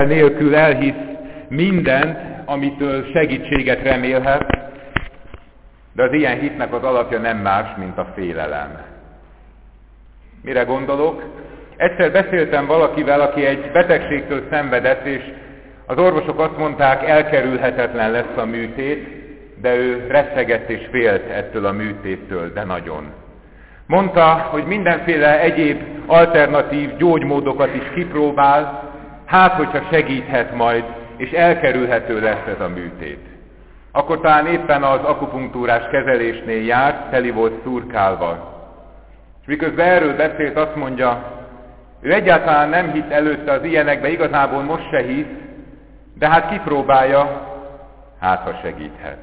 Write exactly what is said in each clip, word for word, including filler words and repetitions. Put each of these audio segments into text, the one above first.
nélkül elhisz mindent, amitől segítséget remélhet, de az ilyen hitnek az alapja nem más, mint a félelem. Mire gondolok? Egyszer beszéltem valakivel, aki egy betegségtől szenvedett, és az orvosok azt mondták, elkerülhetetlen lesz a műtét, de ő rettegett és félt ettől a műtéttől, de nagyon. Mondta, hogy mindenféle egyéb alternatív gyógymódokat is kipróbál, hát hogyha segíthet majd, és elkerülhető lesz ez a műtét. Akkor talán éppen az akupunktúrás kezelésnél járt, teli volt szurkálva. És miközben erről beszélt, azt mondja, ő egyáltalán nem hitt előtte az ilyenekbe, igazából most se hisz, de hát kipróbálja, hát ha segíthet.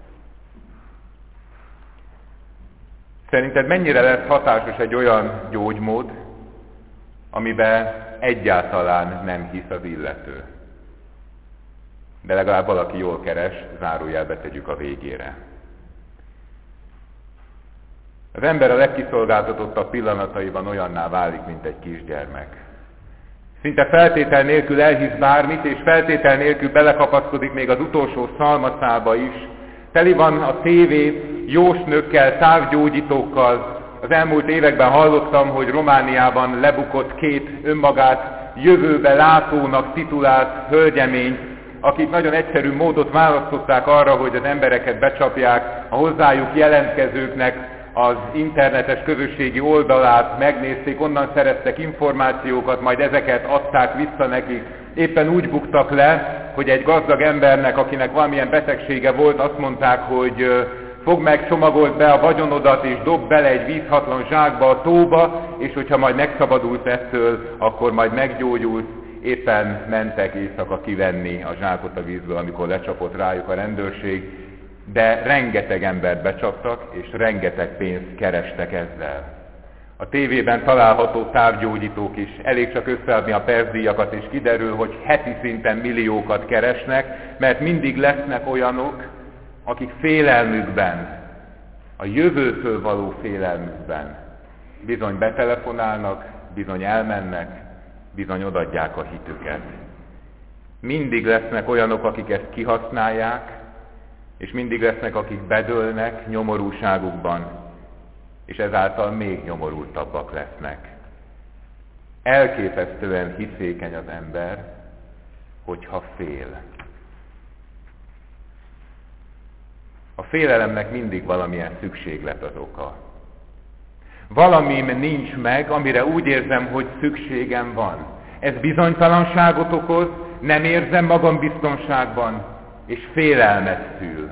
Szerinted mennyire lesz hatásos egy olyan gyógymód, amiben egyáltalán nem hisz az illető? De legalább valaki jól keres, zárójelbe tegyük a végére. Az ember a legkiszolgáltatottabb pillanataiban olyanná válik, mint egy kisgyermek. Szinte feltétel nélkül elhisz bármit, és feltétel nélkül belekapaszkodik még az utolsó szalmacába is. Teli van a tévé jósnökkel, távgyógyítókkal. Az elmúlt években hallottam, hogy Romániában lebukott két önmagát jövőbe látónak titulált hölgyeményt, akik nagyon egyszerű módot választották arra, hogy az embereket becsapják, a hozzájuk jelentkezőknek az internetes közösségi oldalát megnézték, onnan szereztek információkat, majd ezeket adták vissza nekik. Éppen úgy buktak le, hogy egy gazdag embernek, akinek valamilyen betegsége volt, azt mondták, hogy fogd meg, csomagold be a vagyonodat, és dob bele egy vízhatlan zsákba a tóba, és hogyha majd megszabadulsz ettől, akkor majd meggyógyulsz. Éppen mentek éjszaka kivenni a zsákot a vízből, amikor lecsapott rájuk a rendőrség, de rengeteg embert becsaptak, és rengeteg pénzt kerestek ezzel. A tévében található távgyógyítók is elég csak összeadni a percdíjakat, és kiderül, hogy heti szinten milliókat keresnek, mert mindig lesznek olyanok, akik félelmükben, a jövőtől való félelmükben bizony betelefonálnak, bizony elmennek, bizony odaadják a hitüket. Mindig lesznek olyanok, akik ezt kihasználják, és mindig lesznek, akik bedőlnek nyomorúságukban, és ezáltal még nyomorultabbak lesznek. Elképesztően hiszékeny az ember, hogyha fél. A félelemnek mindig valamilyen szükséglet az oka. Valamim nincs meg, amire úgy érzem, hogy szükségem van. Ez bizonytalanságot okoz, nem érzem magam biztonságban, és félelmet szül.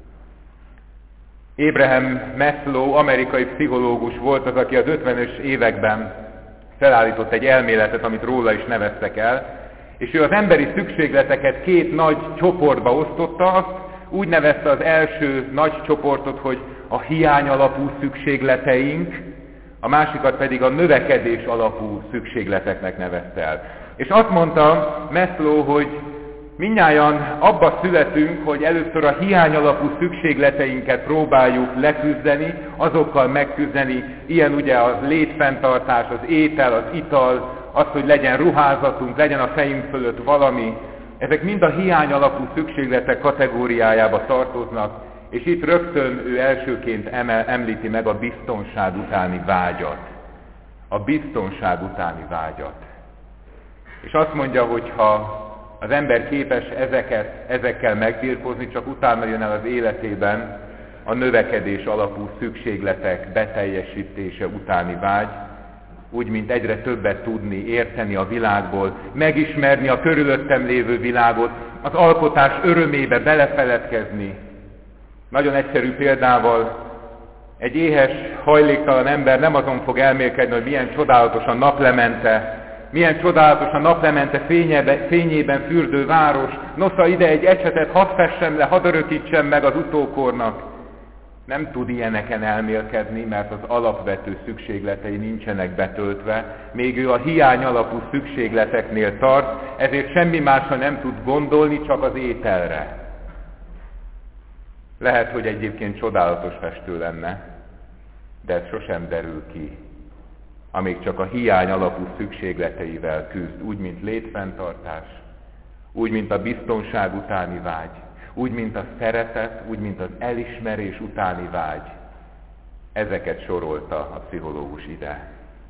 Abraham Maslow, amerikai pszichológus volt az, aki az ötvenes években felállított egy elméletet, amit róla is neveztek el, és ő az emberi szükségleteket két nagy csoportba osztotta, azt úgy nevezte az első nagy csoportot, hogy a hiány alapú szükségleteink, a másikat pedig a növekedés alapú szükségleteknek nevezte el. És azt mondta Maslow, hogy mindnyájan abba születünk, hogy először a hiány alapú szükségleteinket próbáljuk leküzdeni, azokkal megküzdeni, ilyen ugye a létfenntartás, az étel, az ital, az, hogy legyen ruházatunk, legyen a fejünk fölött valami. Ezek mind a hiány alapú szükségletek kategóriájába tartoznak, és itt rögtön ő elsőként emel, említi meg a biztonság utáni vágyat. A biztonság utáni vágyat. És azt mondja, hogy ha az ember képes ezeket, ezekkel megbirkózni, csak utána jön el az életében a növekedés alapú szükségletek beteljesítése utáni vágy, úgy, mint egyre többet tudni, érteni a világból, megismerni a körülöttem lévő világot, az alkotás örömébe belefeledkezni. Nagyon egyszerű példával, egy éhes, hajléktalan ember nem azon fog elmélkedni, hogy milyen csodálatos a naplemente, milyen csodálatos a naplemente fényebe, fényében fürdő város, nosza ide egy ecsetet, hadd fessem le, hadd örökítsem meg az utókornak. Nem tud ilyeneken elmélkedni, mert az alapvető szükségletei nincsenek betöltve, még ő a hiány alapú szükségleteknél tart, ezért semmi másra nem tud gondolni, csak az ételre. Lehet, hogy egyébként csodálatos festő lenne, de ez sosem derül ki, amíg csak a hiány alapú szükségleteivel küzd, úgy, mint létfenntartás, úgy, mint a biztonság utáni vágy, úgy, mint a szeretet, úgy, mint az elismerés utáni vágy. Ezeket sorolta a pszichológus ide.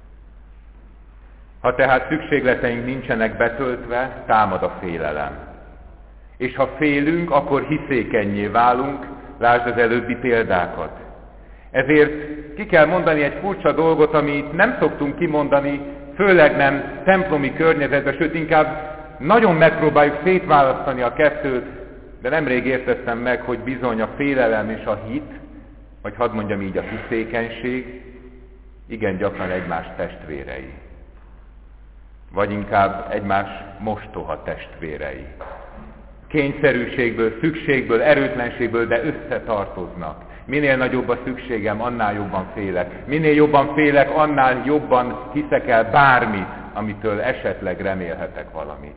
Ha tehát szükségleteink nincsenek betöltve, támad a félelem. És ha félünk, akkor hiszékennyé válunk, lásd az előbbi példákat. Ezért ki kell mondani egy furcsa dolgot, amit nem szoktunk kimondani, főleg nem templomi környezetben, sőt inkább nagyon megpróbáljuk szétválasztani a kettőt, de nemrég értettem meg, hogy bizony a félelem és a hit, vagy hadd mondjam így, a hiszékenység, igen gyakran egymás testvérei. Vagy inkább egymás mostoha testvérei. Kényszerűségből, szükségből, erőtlenségből, de összetartoznak. Minél nagyobb a szükségem, annál jobban félek. Minél jobban félek, annál jobban hiszek el bármit, amitől esetleg remélhetek valamit.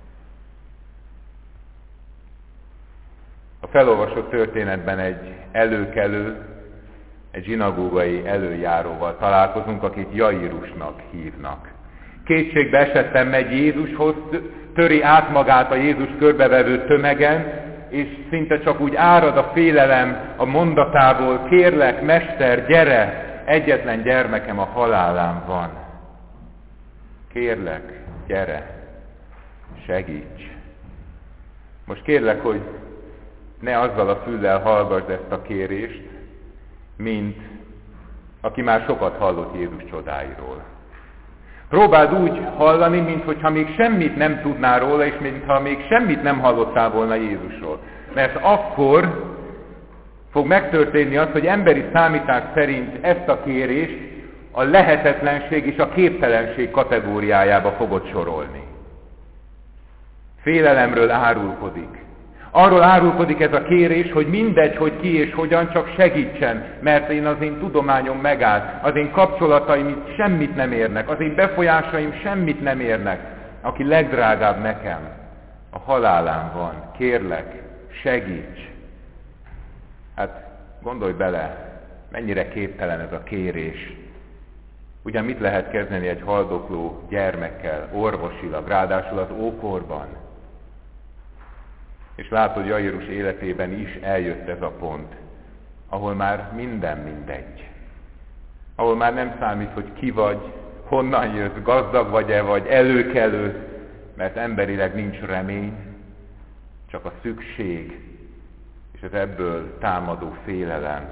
A felolvasott történetben egy előkelő, egy zsinagógai előjáróval találkozunk, akit Jairusnak hívnak. Kétségbe esetten megy Jézushoz, töri át magát a Jézus körbevevő tömegen, és szinte csak úgy árad a félelem a mondatából: kérlek, mester, gyere, egyetlen gyermekem a halálán van. Kérlek, gyere, segíts. Most kérlek, hogy ne azzal a füllel hallgassd ezt a kérést, mint aki már sokat hallott Jézus csodáiról. Próbáld úgy hallani, mintha még semmit nem tudnál róla, és mintha még semmit nem hallottál volna Jézusról. Mert akkor fog megtörténni az, hogy emberi számítás szerint ezt a kérést a lehetetlenség és a képtelenség kategóriájába fogod sorolni. Félelemről árulkodik. Arról árulkodik ez a kérés, hogy mindegy, hogy ki és hogyan, csak segítsen, mert én az én tudományom megállt, az én kapcsolataim semmit nem érnek, az én befolyásaim semmit nem érnek. Aki legdrágább nekem, a halálán van, kérlek, segíts. Hát gondolj bele, mennyire képtelen ez a kérés. Ugyan mit lehet kezdeni egy haldokló gyermekkel, orvosilag, ráadásul az ókorban? És látod, Jairus életében is eljött ez a pont, ahol már minden mindegy. Ahol már nem számít, hogy ki vagy, honnan jössz, gazdag vagy-e, vagy előkelő, mert emberileg nincs remény, csak a szükség és az ebből támadó félelem.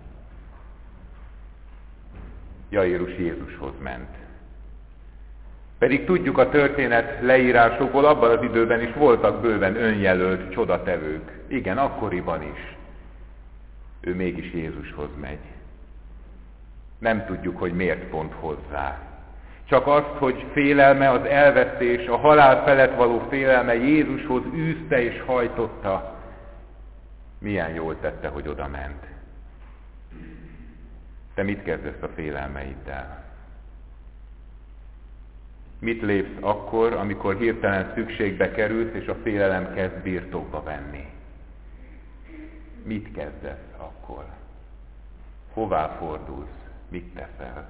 Jairus Jézushoz ment. Pedig tudjuk a történet leírásokból, abban az időben is voltak bőven önjelölt csodatevők. Igen, akkoriban is. Ő mégis Jézushoz megy. Nem tudjuk, hogy miért pont hozzá. Csak azt, hogy félelme, az elvesztés, a halál felett való félelme Jézushoz űzte és hajtotta. Milyen jól tette, hogy oda ment. Te mit kezdesz a félelmeiddel? Mit lépsz akkor, amikor hirtelen szükségbe kerülsz, és a félelem kezd birtokba venni? Mit kezdesz akkor? Hová fordulsz? Mit teszel?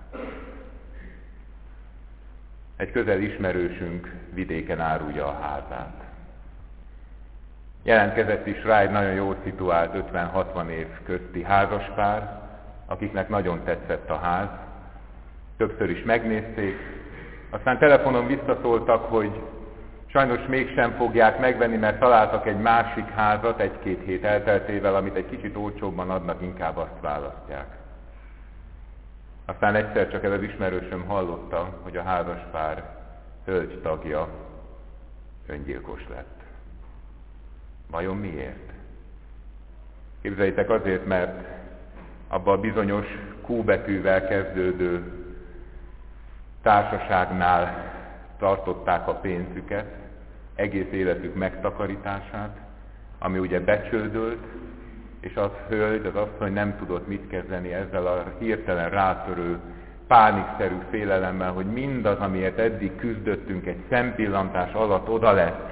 Egy közel ismerősünk vidéken árulja a házát. Jelentkezett is rá egy nagyon jól szituált ötven-hatvan év közti házaspár, akiknek nagyon tetszett a ház. Többször is megnézték, aztán telefonon visszaszóltak, hogy sajnos mégsem fogják megvenni, mert találtak egy másik házat egy-két hét elteltével, amit egy kicsit olcsóbban adnak, inkább azt választják. Aztán egyszer csak ez az ismerősöm hallotta, hogy a házaspár hölgy tagja öngyilkos lett. Vajon miért? Képzeljétek, azért, mert abban a bizonyos Q betűvel kezdődő társaságnál tartották a pénzüket, egész életük megtakarítását, ami ugye becsődölt, és az hölgy, az asszony nem tudott mit kezdeni ezzel a hirtelen rátörő, pánikszerű félelemmel, hogy mindaz, amiért eddig küzdöttünk, egy szempillantás alatt oda lett.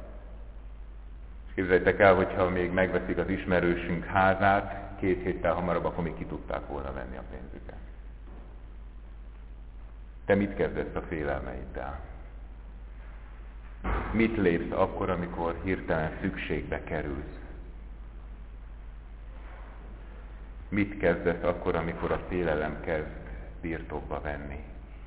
És képzeljétek el, hogyha még megveszik az ismerősünk házát, két héttel hamarabb, akkor még ki tudták volna venni a pénzüket. Te mit kezdesz a félelmeiddel? Mit lépsz akkor, amikor hirtelen szükségbe kerülsz? Mit kezdesz akkor, amikor a félelem kezd birtokba venni?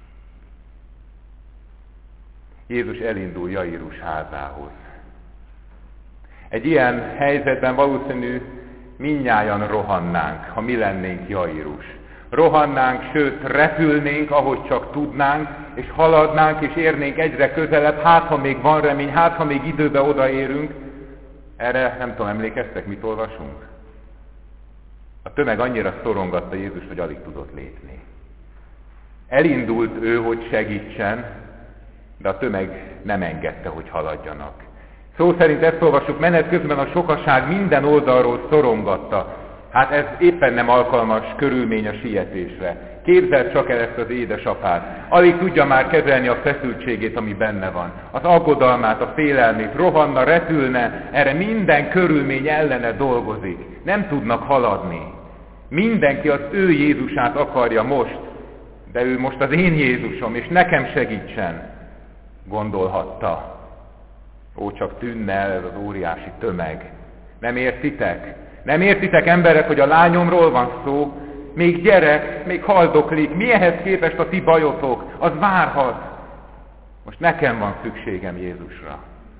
Jézus elindul Jairus házához. Egy ilyen helyzetben valószínű mindnyájan rohannánk, ha mi lennénk Jairus. Rohannánk, sőt repülnénk, ahogy csak tudnánk, és haladnánk, és érnénk egyre közelebb, hát ha még van remény, hát ha még időbe odaérünk. Erre nem tudom, emlékeztek, mit olvasunk? A tömeg annyira szorongatta Jézust, hogy alig tudott lépni. Elindult ő, hogy segítsen, de a tömeg nem engedte, hogy haladjanak. Szó szerint ezt olvassuk, menet közben a sokaság minden oldalról szorongatta. Hát ez éppen nem alkalmas körülmény a sietésre. Képzeld csak el ezt az édesapát. Alig tudja már kezelni a feszültségét, ami benne van. Az aggodalmát, a félelmét, rohanna, repülne, erre minden körülmény ellene dolgozik. Nem tudnak haladni. Mindenki az ő Jézusát akarja most, de ő most az én Jézusom, és nekem segítsen, gondolhatta. Ó, csak tűnne el ez az óriási tömeg. Nem értitek? Nem értitek, emberek, hogy a lányomról van szó? Még gyerek, még haldoklik. Mi ehhez képest a ti bajotok? Az várhat. Most nekem van szükségem Jézusra.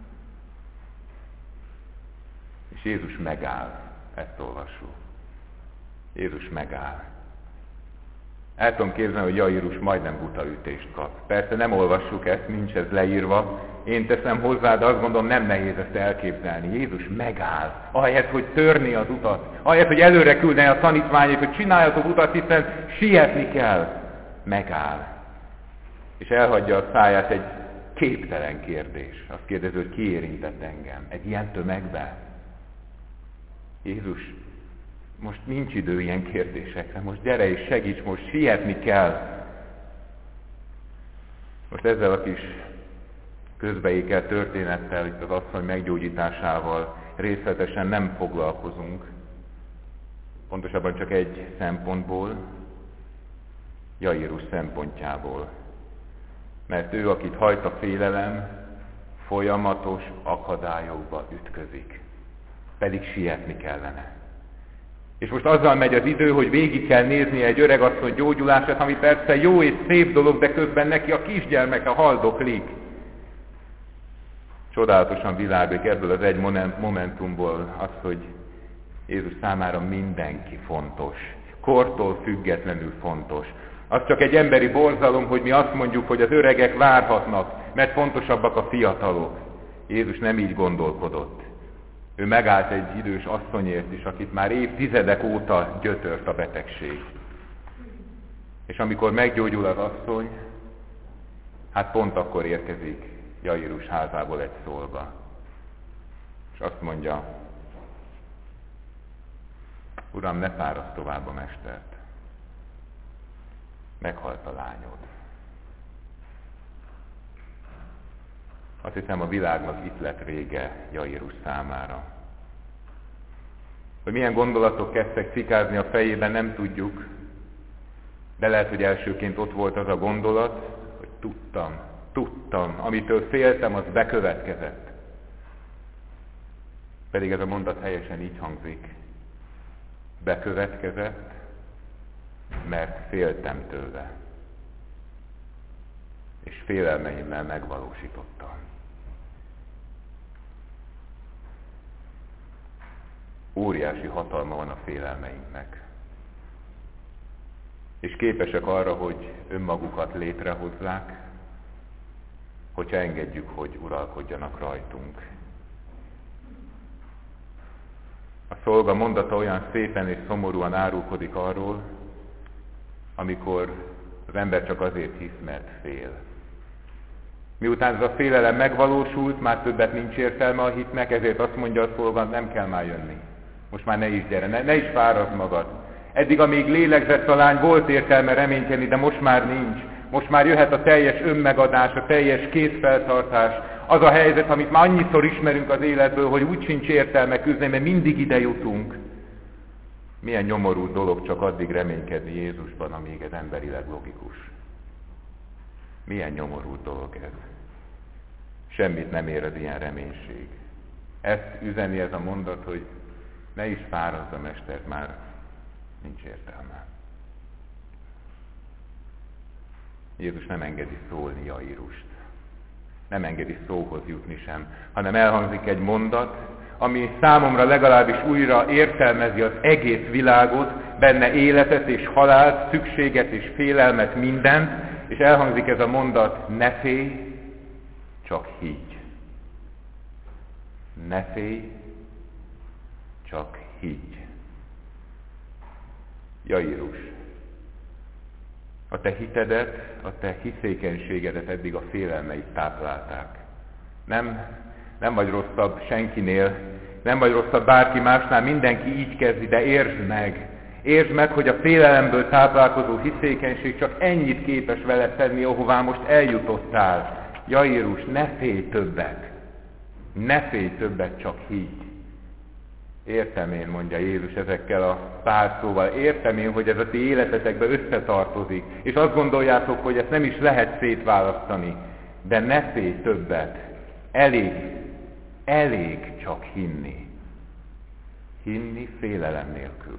És Jézus megáll. Ezt olvassuk. Jézus megáll. El tudom képzelni, hogy Jairus majdnem butaütést kap. Persze nem olvassuk ezt, nincs ez leírva. Én teszem hozzá, de azt gondolom, nem nehéz ezt elképzelni. Jézus megáll, ahelyett, hogy törni az utat, ahelyett, hogy előre küldeni a tanítványait, hogy csináljatok utat, hiszen sietni kell. Megáll. És elhagyja a száját egy képtelen kérdés. Azt kérdezi, hogy ki érintett engem? Egy ilyen tömegbe? Jézus, most nincs idő ilyen kérdésekre, most gyere és segíts, most sietni kell. Most ezzel a kis közbeékelt történettel, itt az asszony meggyógyításával részletesen nem foglalkozunk. Pontosabban csak egy szempontból, Jairus szempontjából. Mert ő, akit hajt a félelem, folyamatos akadályokba ütközik. Pedig sietni kellene. És most azzal megy az idő, hogy végig kell nézni egy öregasszony gyógyulását, ami persze jó és szép dolog, de közben neki a kisgyermeke haldoklik. Csodálatosan világlik ebből az egy momentumból az, hogy Jézus számára mindenki fontos. Kortól függetlenül fontos. Az csak egy emberi borzalom, hogy mi azt mondjuk, hogy az öregek várhatnak, mert fontosabbak a fiatalok. Jézus nem így gondolkodott. Ő megállt egy idős asszonyért is, akit már évtizedek óta gyötört a betegség. És amikor meggyógyul az asszony, hát pont akkor érkezik Jairus házából egy szolga. És azt mondja, Uram, ne fárasd tovább a mestert. Meghalt a lányod. Azt hiszem, a világnak itt lett vége Jairus számára. Hogy milyen gondolatok kezdtek cikázni a fejében, nem tudjuk, de lehet, hogy elsőként ott volt az a gondolat, hogy tudtam, tudtam, amitől féltem, az bekövetkezett. Pedig ez a mondat helyesen így hangzik. Bekövetkezett, mert féltem tőle. És félelmeimmel megvalósítottam. Óriási hatalma van a félelmeinknek. És képesek arra, hogy önmagukat létrehozzák, hogyha engedjük, hogy uralkodjanak rajtunk. A szolga mondata olyan szépen és szomorúan árulkodik arról, amikor az ember csak azért hisz, mert fél. Miután ez a félelem megvalósult, már többet nincs értelme a hitnek, ezért azt mondja a szolga, nem kell már jönni. Most már ne is gyere, ne, ne is fárazd magad. Eddig, amíg lélegzett a lány, volt értelme reménykedni, de most már nincs. Most már jöhet a teljes önmegadás, a teljes kétfeltartás. Az a helyzet, amit már annyiszor ismerünk az életből, hogy úgy sincs értelme küzdeni, mert mindig ide jutunk. Milyen nyomorú dolog csak addig reménykedni Jézusban, amíg ez emberileg logikus. Milyen nyomorú dolog ez. Semmit nem ér az ilyen reménység. Ezt üzeni ez a mondat, hogy ne is fáradj a mester, már nincs értelme. Jézus nem engedi szólni Jairust. Nem engedi szóhoz jutni sem, hanem elhangzik egy mondat, ami számomra legalábbis újra értelmezi az egész világot, benne életet és halált, szükséget és félelmet, mindent, és elhangzik ez a mondat, ne félj, csak higgy. Ne félj, csak higgy. Jairus, a te hitedet, a te hiszékenységedet eddig a félelmeid táplálták. Nem, nem vagy rosszabb senkinél, nem vagy rosszabb bárki másnál, mindenki így kezdi, de értsd meg, értsd meg, hogy a félelemből táplálkozó hiszékenység csak ennyit képes vele tenni, ahová most eljutottál. Jairus, ne félj többet, ne félj többet, csak higgy. Értem én, mondja Jézus ezekkel a pár szóval, értem én, hogy ez a ti életetekben összetartozik, és azt gondoljátok, hogy ezt nem is lehet szétválasztani, de ne félj többet, elég, elég csak hinni. Hinni félelem nélkül.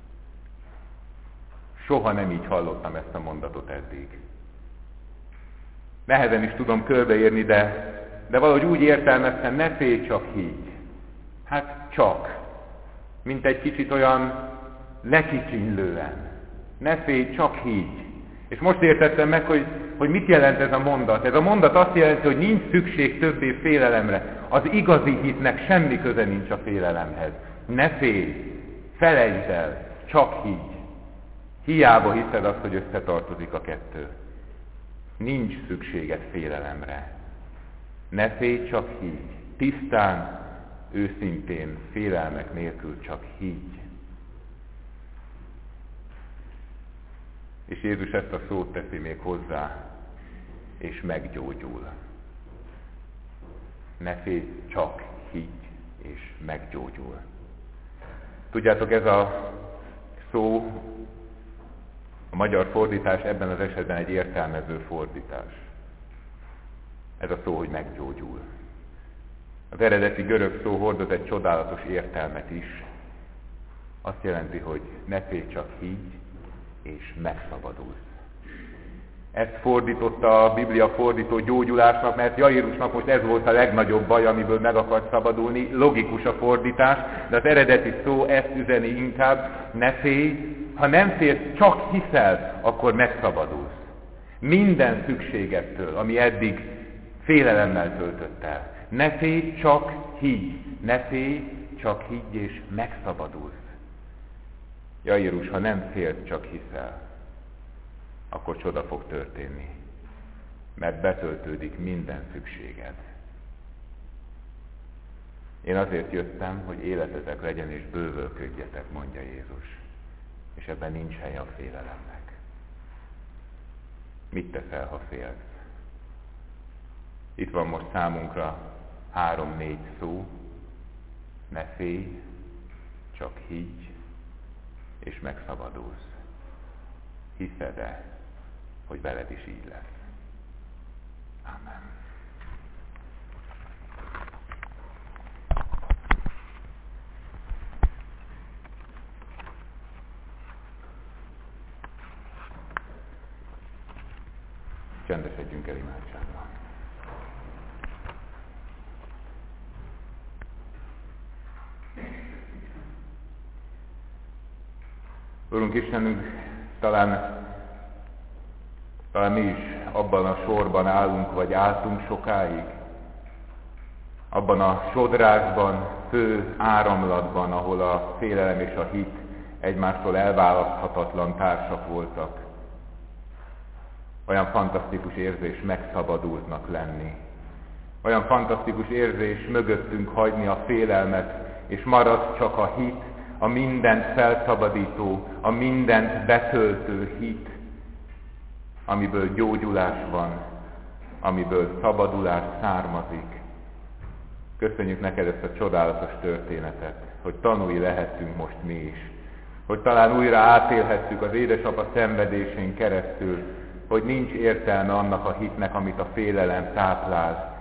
Soha nem így hallottam ezt a mondatot eddig. Nehezen is tudom körbeírni, de, de valahogy úgy értelmeztem, ne félj, csak higgy. Hát csak. Mint egy kicsit olyan lekicsinlően. Ne félj, csak higgy. És most értettem meg, hogy, hogy mit jelent ez a mondat. Ez a mondat azt jelenti, hogy nincs szükség többé félelemre. Az igazi hitnek semmi köze nincs a félelemhez. Ne félj, felejtsd el, csak higgy. Hiába hiszed azt, hogy összetartozik a kettő. Nincs szükséged félelemre. Ne félj, csak higgy. Tisztán, őszintén, félelmek nélkül csak higgy. És Jézus ezt a szót teszi még hozzá, és meggyógyul. Ne félj, csak higgy, és meggyógyul. Tudjátok, ez a szó, a magyar fordítás ebben az esetben egy értelmező fordítás. Ez a szó, hogy meggyógyul. Az eredeti görög szó hordoz egy csodálatos értelmet is. Azt jelenti, hogy ne félj, csak higgy, és megszabadulsz. Ezt fordította a Biblia fordító gyógyulásnak, mert Jairusnak most ez volt a legnagyobb baj, amiből meg akart szabadulni. Logikus a fordítás, de az eredeti szó ezt üzeni inkább, ne félj, ha nem félsz, csak hiszel, akkor megszabadulsz. Minden szükségettől, ami eddig félelemmel töltött el. Ne félj, csak higgy. Ne félj, csak higgy, és megszabadulsz. Jairus, ha nem félsz, csak hiszel, akkor csoda fog történni, mert betöltődik minden szükséged. Én azért jöttem, hogy életetek legyen és bővölködjetek, mondja Jézus, és ebben nincs hely a félelemnek. Mit teszel, ha félsz? Itt van most számunkra három-négy szó, ne félj, csak higgy, és megszabadulsz. Hiszed-e, hogy veled is így lesz? Amen. Csendesedjünk el imádságban. Urunk Istenünk, talán, talán mi is abban a sorban állunk, vagy álltunk sokáig, abban a sodrásban, fő áramlatban, ahol a félelem és a hit egymástól elválaszthatatlan társak voltak. Olyan fantasztikus érzés megszabadultnak lenni. Olyan fantasztikus érzés mögöttünk hagyni a félelmet, és marad csak a hit, a mindent felszabadító, a mindent betöltő hit, amiből gyógyulás van, amiből szabadulás származik. Köszönjük neked ezt a csodálatos történetet, hogy tanúi lehettünk most mi is, hogy talán újra átélhettük az édesapa szenvedésén keresztül, hogy nincs értelme annak a hitnek, amit a félelem táplál,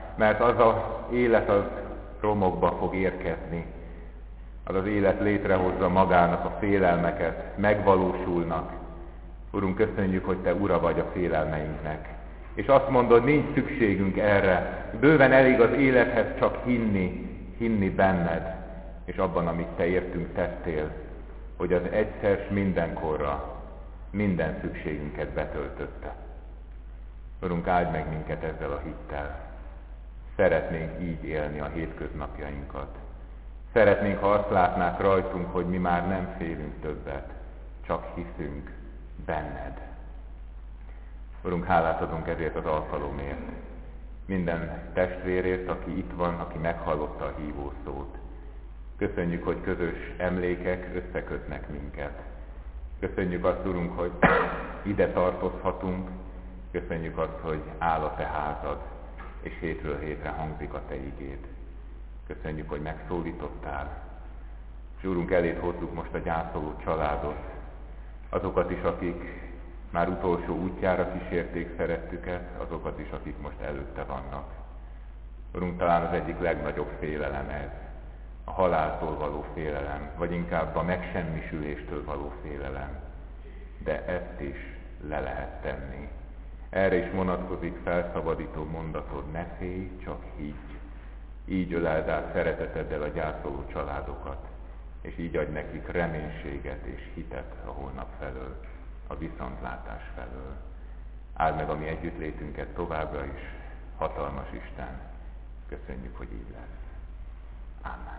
mert az az élet az romokba fog érkezni. Az az élet létrehozza magának a félelmeket, megvalósulnak. Urunk, köszönjük, hogy Te ura vagy a félelmeinknek. És azt mondod, nincs szükségünk erre. Bőven elég az élethez csak hinni, hinni benned, és abban, amit Te értünk tettél, hogy az egyszer s mindenkorra minden szükségünket betöltötte. Urunk, áld meg minket ezzel a hittel. Szeretnénk így élni a hétköznapjainkat. Szeretnénk, ha azt látnák rajtunk, hogy mi már nem félünk többet, csak hiszünk benned. Urunk, hálát adunk ezért az alkalomért. Minden testvérért, aki itt van, aki meghallotta a hívó szót. Köszönjük, hogy közös emlékek összekötnek minket. Köszönjük azt, Urunk, hogy ide tartozhatunk. Köszönjük azt, hogy áll a Te házad, és hétről hétre hangzik a Te igéd. Köszönjük, hogy megszólítottál. És Úrunk, eléd hozzuk most a gyászoló családot, azokat is, akik már utolsó útjára kísérték szerettüket, azokat is, akik most előtte vannak. Urunk, talán az egyik legnagyobb félelem ez, a haláltól való félelem, vagy inkább a megsemmisüléstől való félelem. De ezt is le lehet tenni. Erre is vonatkozik felszabadító mondatod, ne félj, csak higgy. Így öleld át szereteteddel a gyászoló családokat, és így adj nekik reménységet és hitet a holnap felől, a viszontlátás felől. Áld meg a mi együttlétünket továbbra is, hatalmas Isten. Köszönjük, hogy így lesz. Amen.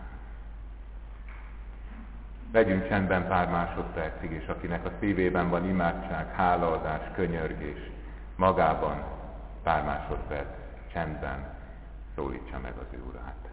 Legyünk csendben pár másodpercig, és akinek a szívében van imádság, hálaadás, könyörgés, magában pár másodperc csendben szólítsa meg az ő Urát.